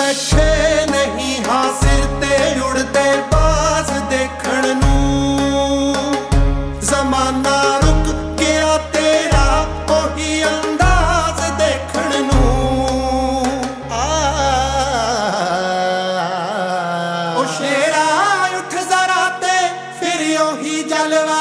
बैठे नहीं हाँ सिर ते उड़ते बाज देखण नूं। जमाना रुक गया तेरा ओही अंदाज देखण नूं। ओ शेरा उठ जरा ते फिर ओही जलवा